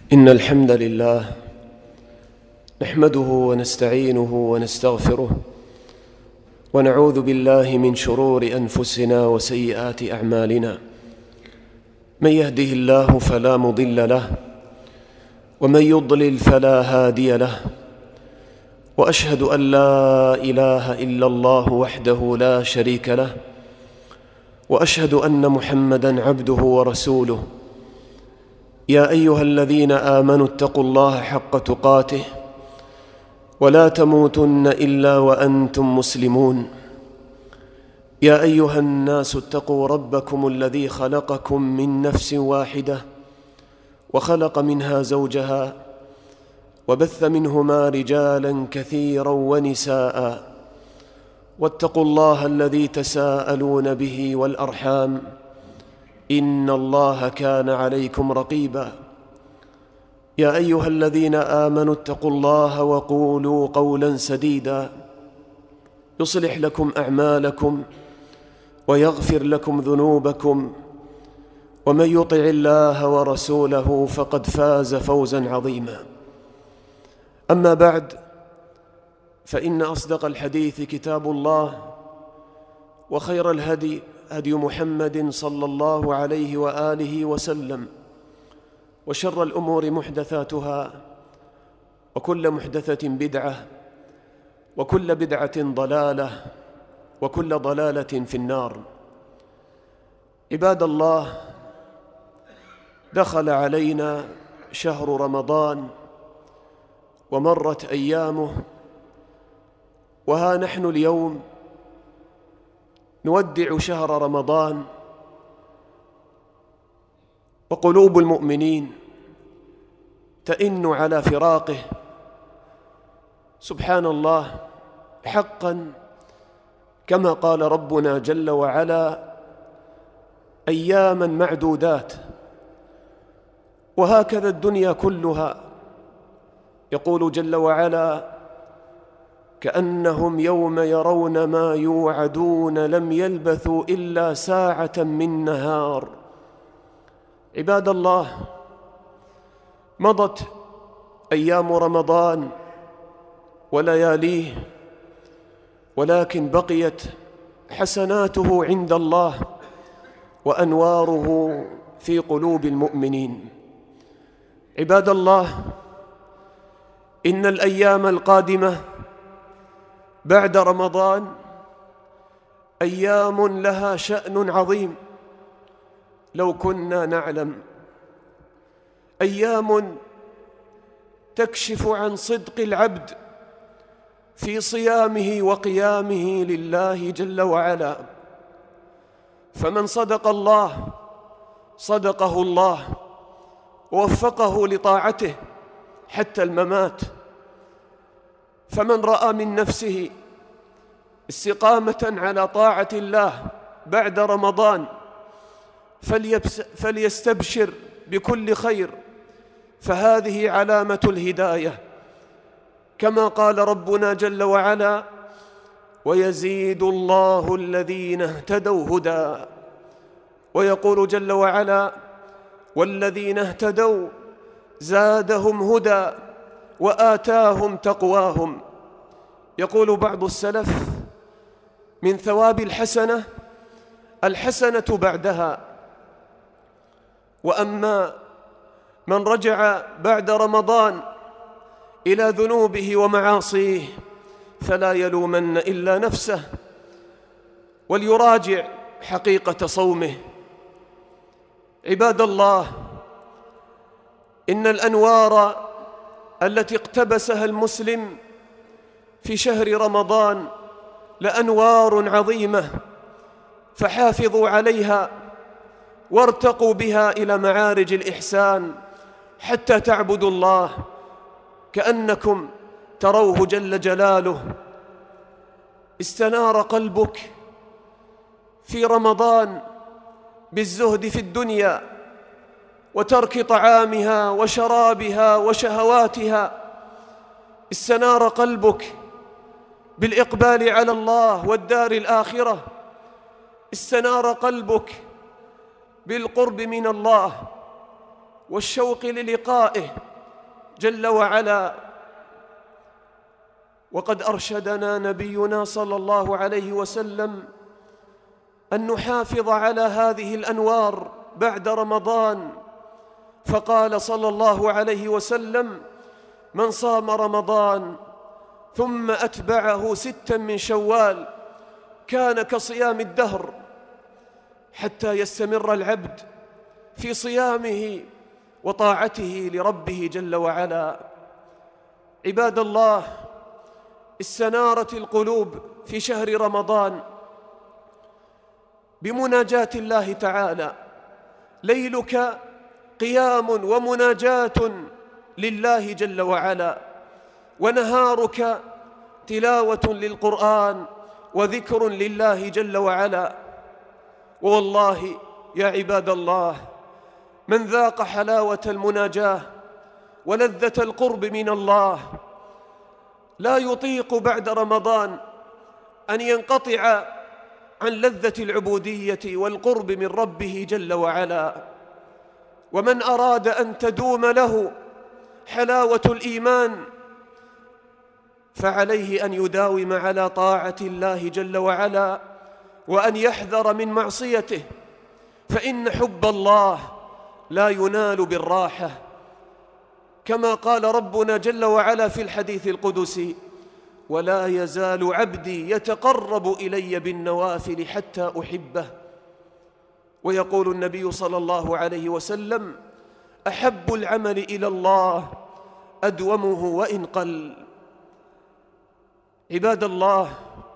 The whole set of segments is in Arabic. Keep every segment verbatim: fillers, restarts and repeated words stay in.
إن الحمد لله نحمده ونستعينه ونستغفره ونعوذ بالله من شرور أنفسنا وسيئات أعمالنا. من يهده الله فلا مضل له ومن يضلل فلا هادي له، وأشهد أن لا إله إلا الله وحده لا شريك له، وأشهد أن محمدًا عبده ورسوله. يا أيها الذين آمنوا اتقوا الله حق تقاته ولا تموتن إلا وأنتم مسلمون. يا أيها الناس اتقوا ربكم الذي خلقكم من نفس واحدة وخلق منها زوجها وبث منهما رجالاً كثيراً ونساءً، واتقوا الله الذي تساءلون به والأرحام إن الله كان عليكم رقيبا. يا أيها الذين آمنوا اتقوا الله وقولوا قولا سديدا يصلح لكم أعمالكم ويغفر لكم ذنوبكم، ومن يطع الله ورسوله فقد فاز فوزا عظيما. أما بعد، فإن أصدق الحديث كتاب الله، وخير الهدي هدي محمد صلى الله عليه وآله وسلم، وشر الأمور محدثاتها، وكل محدثة بدعة، وكل بدعة ضلالة، وكل ضلالة في النار. عباد الله، دخل علينا شهر رمضان ومرت أيامه، وها نحن اليوم نودع شهر رمضان، وقلوب المؤمنين تئن على فراقه. سبحان الله، حقا كما قال ربنا جل وعلا: أياما معدودات. وهكذا الدنيا كلها. يقول جل وعلا: كأنهم يوم يرون ما يوعدون لم يلبثوا إلا ساعة من نهار. عباد الله، مضت أيام رمضان ولياليه، ولكن بقيت حسناته عند الله وأنواره في قلوب المؤمنين. عباد الله، إن الأيام القادمة بعد رمضان أيام لها شأن عظيم لو كنا نعلم. أيام تكشف عن صدق العبد في صيامه وقيامه لله جل وعلا. فمن صدق الله صدقه الله ووفقه لطاعته حتى الممات. فمن رأى من نفسه استقامة على طاعة الله بعد رمضان فليستبشر بكل خير، فهذه علامة الهداية، كما قال ربنا جل وعلا: ويزيد الله الذين اهتدوا هدى. ويقول جل وعلا: والذين اهتدوا زادهم هدى وآتاهم تقواهم. يقول بعض السلف: من ثواب الحسنة الحسنة بعدها. وأما من رجع بعد رمضان إلى ذنوبه ومعاصيه فلا يلومن إلا نفسه، وليراجع حقيقة صومه. عباد الله، إن الأنوار التي اقتبسها المسلم في شهر رمضان لأنوار عظيمة، فحافظوا عليها وارتقوا بها إلى معارج الإحسان حتى تعبدوا الله كأنكم تروه جل جلاله. استنار قلبك في رمضان بالزهد في الدنيا وترك طعامها وشرابها وشهواتها. استنار قلبك بالإقبال على الله والدار الآخرة. استنار قلبك بالقرب من الله والشوق للقائه جل وعلا. وقد أرشدنا نبينا صلى الله عليه وسلم أن نحافظ على هذه الأنوار بعد رمضان، فقال صلى الله عليه وسلم: من صام رمضان ثم أتبعه ستا من شوال كان كصيام الدهر، حتى يستمر العبد في صيامه وطاعته لربه جل وعلا. عباد الله، استنارت القلوب في شهر رمضان بمناجاة الله تعالى. ليلك قيام ومناجاة لله جل وعلا، ونهارك تلاوة للقرآن وذكر لله جل وعلا. والله يا عباد الله، من ذاق حلاوة المناجاة ولذة القرب من الله لا يطيق بعد رمضان أن ينقطع عن لذة العبودية والقرب من ربه جل وعلا. ومن أراد أن تدوم له حلاوة الإيمان فعليه أن يداوم على طاعة الله جل وعلا، وأن يحذر من معصيته، فإن حب الله لا ينال بالراحة، كما قال ربنا جل وعلا في الحديث القدسي: ولا يزال عبدي يتقرب إلي بالنوافل حتى أحبه. ويقول النبي صلى الله عليه وسلم: أحب العمل إلى الله أدومه وإن قل. عباد الله،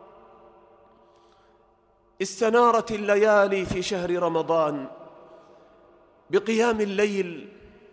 استنارت الليالي في شهر رمضان بقيام الليل،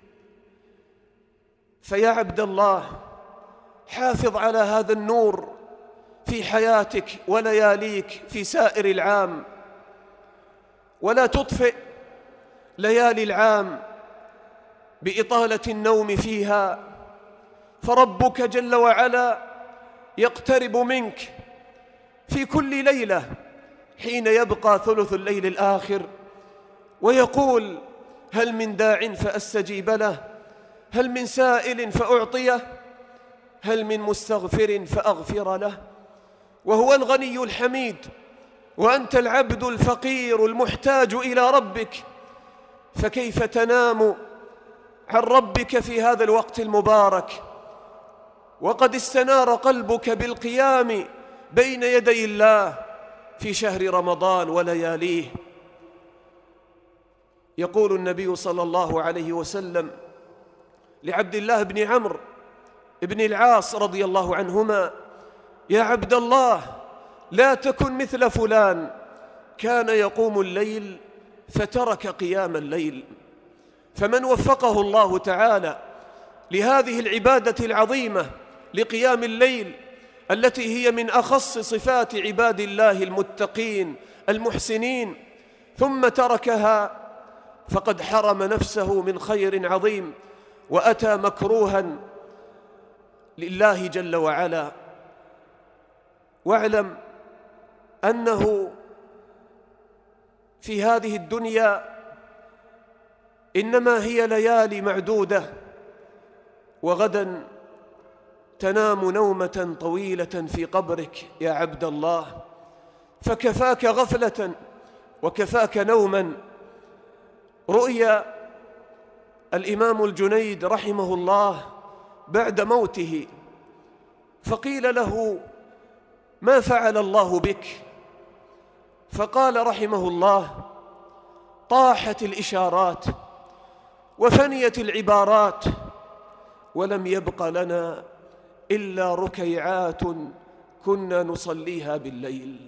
فيا عبد الله حافظ على هذا النور في حياتك ولياليك في سائر العام، ولا تطفئ ليالي العام بإطالة النوم فيها، فربك جل وعلا يقترب منك في كل ليلة حين يبقى ثلث الليل الآخر ويقول: هل من داع فأستجيب له، هل من سائل فأعطيه، هل من مستغفر فأغفر له. وهو الغني الحميد، وأنت العبد الفقير المحتاج إلى ربك، فكيف تنام عن ربك في هذا الوقت المبارك وقد استنار قلبك بالقيام بين يدي الله في شهر رمضان ولياليه؟ يقول النبي صلى الله عليه وسلم لعبد الله بن عمرو بن العاص رضي الله عنهما: يا عبد الله، لا تكن مثل فلان كان يقوم الليل فترك قيام الليل. فمن وفقه الله تعالى لهذه العبادة العظيمة لقيام الليل التي هي من أخص صفات عباد الله المتقين المحسنين، ثم تركها، فقد حرم نفسه من خير عظيم وأتى مكروها لله جل وعلا. واعلم أنه في هذه الدنيا إنما هي ليالي معدودة، وغدا تنام نومة طويلة في قبرك يا عبد الله، فكفاك غفلة وكفاك نوما. رؤيا الإمام الجنيد رحمه الله بعد موته، فقيل له: ما فعل الله بك؟ فقال رحمه الله: طاحت الإشارات وفنيت العبارات، ولم يبق لنا إلا ركيعات كنا نصليها بالليل.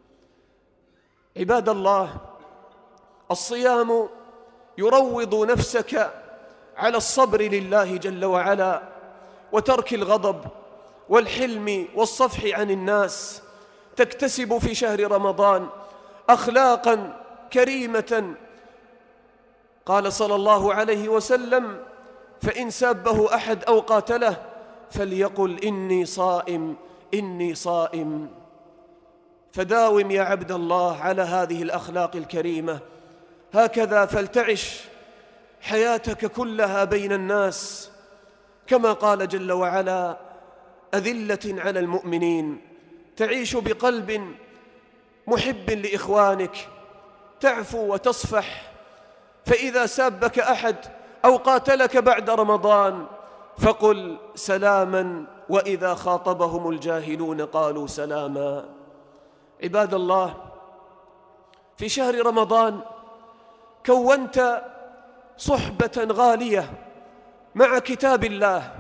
عباد الله، الصيام يروض نفسك على الصبر لله جل وعلا، وترك الغضب والحلم والصفح عن الناس. تكتسب في شهر رمضان أخلاقا كريمة. قال صلى الله عليه وسلم: فإن سابه أحد أو قاتله فليقل إني صائم إني صائم. فداوم يا عبد الله على هذه الأخلاق الكريمة، هكذا فلتعش حياتك كلها بين الناس، كما قال جل وعلا: أذلة على المؤمنين، تعيش بقلب محب لإخوانك، تعفو وتصفح. فإذا سابك أحد أو قاتلك بعد رمضان فقل سلاما، وإذا خاطبهم الجاهلون قالوا سلاما. عباد الله، في شهر رمضان كونت صحبة غالية مع كتاب الله.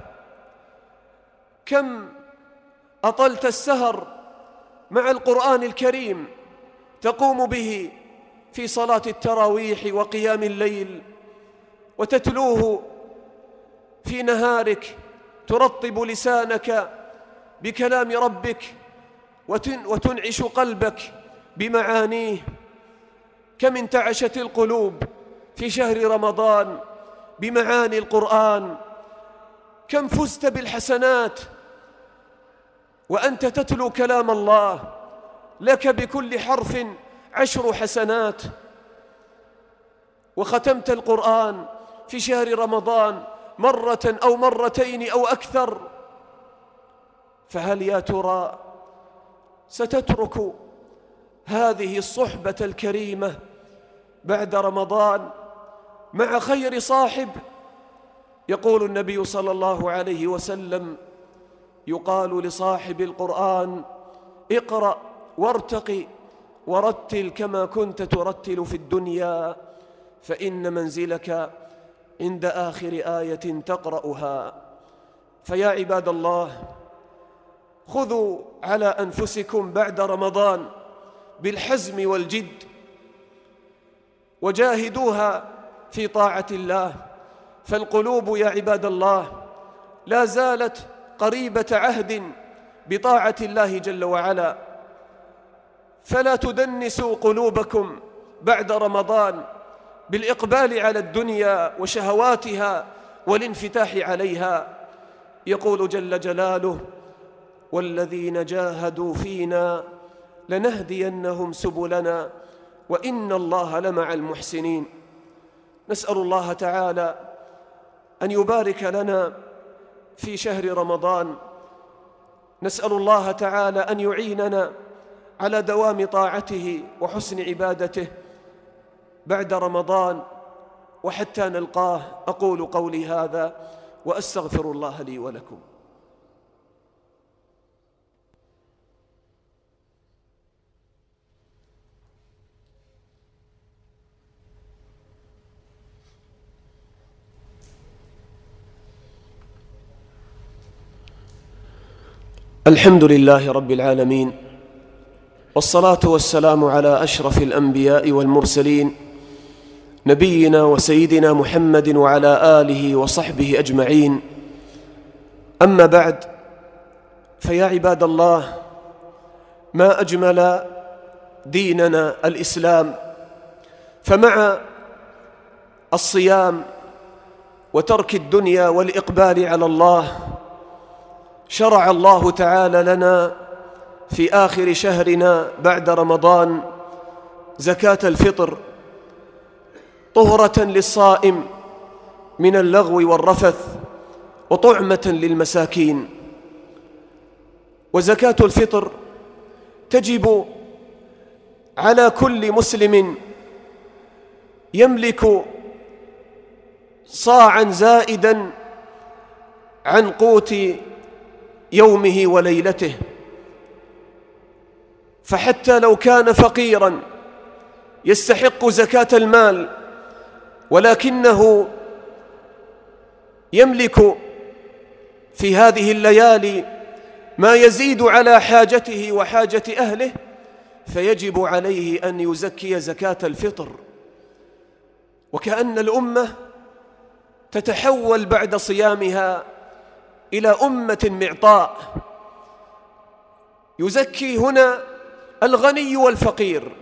كم أطلت السهر مع القرآن الكريم تقوم به في صلاة التراويح وقيام الليل، وتتلوه في نهارك، ترطب لسانك بكلام ربك وتنعش قلبك بمعانيه. كم انتعشت القلوب في شهر رمضان بمعاني القرآن، كم فزت بالحسنات وأنت تتلو كلام الله، لك بكل حرف عشر حسنات. وختمت القرآن في شهر رمضان مرة أو مرتين أو أكثر. فهل يا ترى ستترك هذه الصحبة الكريمة بعد رمضان مع خير صاحب؟ يقول النبي صلى الله عليه وسلم: يقال لصاحب القرآن: اقرأ وارتقي ورتل كما كنت ترتل في الدنيا، فإن منزلك عند آخر آية تقرأها. فيا عباد الله، خذوا على أنفسكم بعد رمضان بالحزم والجد، وجاهدوها في طاعة الله. فالقلوب يا عباد الله لا زالت قريبة عهد بطاعة الله جل وعلا، فلا تدنسوا قلوبكم بعد رمضان بالإقبال على الدنيا وشهواتها والانفتاح عليها. يقول جل جلاله: والذين جاهدوا فينا لنهدينهم سبلنا وإن الله لمع المحسنين. نسأل الله تعالى أن يبارك لنا في شهر رمضان، نسأل الله تعالى أن يعيننا على دوام طاعته وحسن عبادته بعد رمضان وحتى نلقاه. أقول قولي هذا وأستغفر الله لي ولكم. الحمد لله رب العالمين، والصلاة والسلام على أشرف الأنبياء والمرسلين، نبينا وسيدنا محمد وعلى آله وصحبه أجمعين. أما بعد، فيا عباد الله، ما أجمل ديننا الإسلام. فمع الصيام وترك الدنيا والإقبال على الله، شرع الله تعالى لنا في آخر شهرنا بعد رمضان زكاة الفطر، طهرة للصائم من اللغو والرفث وطعمة للمساكين. وزكاة الفطر تجب على كل مسلم يملك صاعا زائدا عن قوت يومه وليلته. فحتى لو كان فقيرا يستحق زكاة المال، ولكنه يملك في هذه الليالي ما يزيد على حاجته وحاجة أهله، فيجب عليه أن يزكي زكاة الفطر. وكأن الأمة تتحول بعد صيامها إلى أمة معطاء، يزكي هنا الغني والفقير.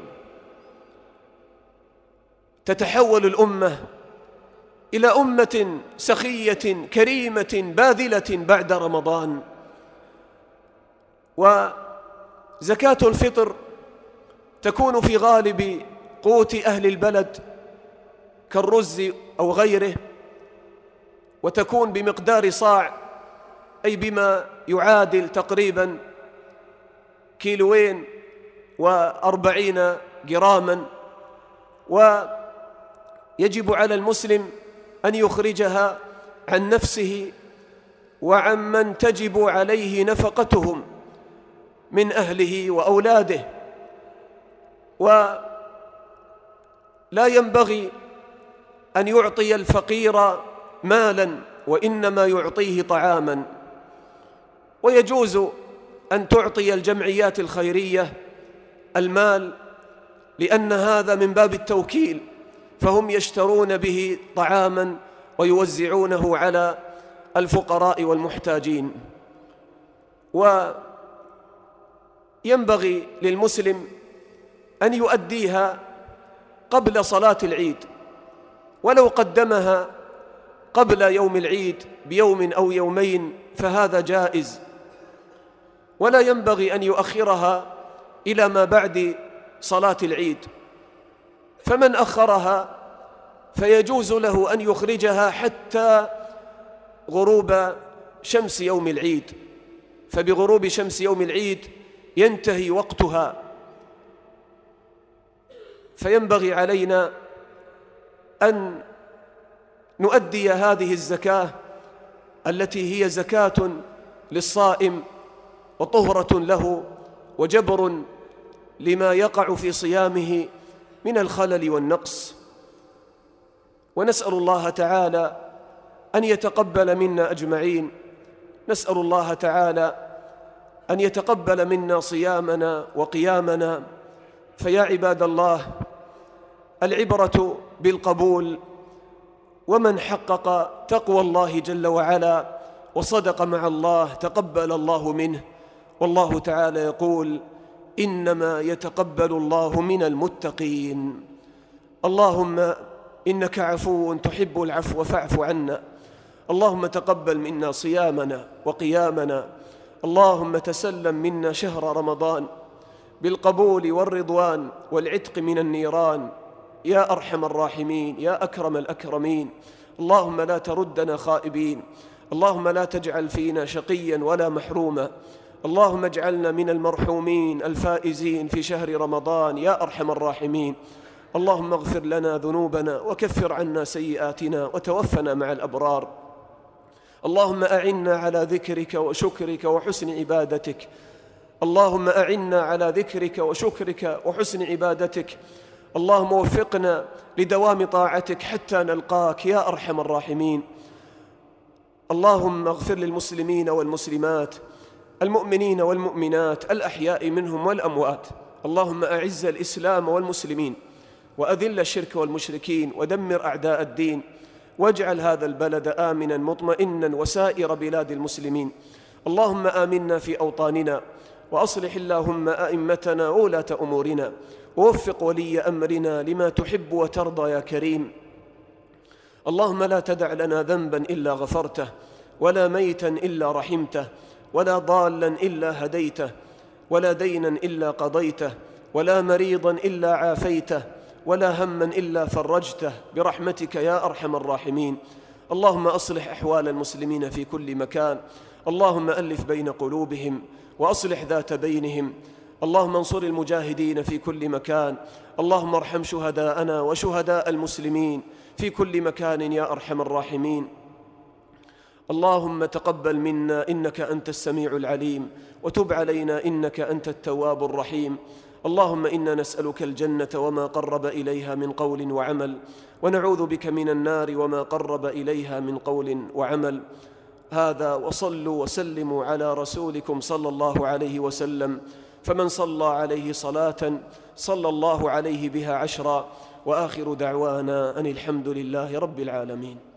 تتحول الأمة إلى أمة سخية كريمة باذلة بعد رمضان. وزكاة الفطر تكون في غالب قوت أهل البلد، كالرز أو غيره، وتكون بمقدار صاع، أي بما يعادل تقريبا كيلوين وأربعين جراما، ويجب على المسلم أن يخرجها عن نفسه وعن من تجب عليه نفقتهم من أهله وأولاده. ولا ينبغي أن يعطي الفقير مالا، وإنما يعطيه طعاما. ويجوز أن تعطي الجمعيات الخيرية المال، لأن هذا من باب التوكيل، فهم يشترون به طعاما ويوزعونه على الفقراء والمحتاجين. وينبغي للمسلم أن يؤديها قبل صلاة العيد، ولو قدمها قبل يوم العيد بيوم أو يومين فهذا جائز، ولا ينبغي أن يؤخرها إلى ما بعد صلاة العيد. فمن أخرها فيجوز له أن يخرجها حتى غروب شمس يوم العيد، فبغروب شمس يوم العيد ينتهي وقتها. فينبغي علينا أن نؤدي هذه الزكاة التي هي زكاة للصائم وطهرة له وجبر لما يقع في صيامه من الخلل والنقص. ونسأل الله تعالى أن يتقبل منا أجمعين. نسأل الله تعالى أن يتقبل منا صيامنا وقيامنا. فيا عباد الله، العبرة بالقبول، ومن حقق تقوى الله جل وعلا وصدق مع الله تقبل الله منه. والله تعالى يقول: إنما يتقبل الله من المتقين. اللهم إنك عفو تحب العفو فاعف عنا. اللهم تقبل منا صيامنا وقيامنا. اللهم تسلم منا شهر رمضان بالقبول والرضوان والعتق من النيران يا أرحم الراحمين يا أكرم الأكرمين. اللهم لا تردنا خائبين. اللهم لا تجعل فينا شقيا ولا محروما. اللهم اجعلنا من المرحومين الفائزين في شهر رمضان يا أرحم الراحمين. اللهم اغفر لنا ذنوبنا وكفر عنا سيئاتنا وتوفنا مع الأبرار. اللهم أعنا على ذكرك وشكرك وحسن عبادتك. اللهم أعنا على ذكرك وشكرك وحسن عبادتك. اللهم وفقنا لدوام طاعتك حتى نلقاك يا أرحم الراحمين. اللهم اغفر للمسلمين والمسلمات، المؤمنين والمؤمنات، الأحياء منهم والأموات. اللهم أعز الإسلام والمسلمين، وأذل الشرك والمشركين، ودمر أعداء الدين، واجعل هذا البلد آمنا مطمئنا وسائر بلاد المسلمين. اللهم آمنا في أوطاننا، وأصلح اللهم أئمتنا وولاة أمورنا، ووفق ولي أمرنا لما تحب وترضى يا كريم. اللهم لا تدع لنا ذنبا إلا غفرته، ولا ميتا إلا رحمته، ولا ضالا إلا هديته، ولا دينا إلا قضيته، ولا مريضا إلا عافيته، ولا هما إلا فرجته برحمتك يا أرحم الراحمين. اللهم أصلح أحوال المسلمين في كل مكان. اللهم ألف بين قلوبهم وأصلح ذات بينهم. اللهم انصر المجاهدين في كل مكان. اللهم ارحم شهداءنا وشهداء المسلمين في كل مكان يا أرحم الراحمين. اللهم تقبل منا إنك أنت السميع العليم، وتب علينا إنك أنت التواب الرحيم. اللهم إنا نسألك الجنة وما قرب إليها من قول وعمل، ونعوذ بك من النار وما قرب إليها من قول وعمل. هذا، وصلوا وسلموا على رسولكم صلى الله عليه وسلم. فمن صلى عليه صلاة صلى الله عليه بها عشرا. وآخر دعوانا أن الحمد لله رب العالمين.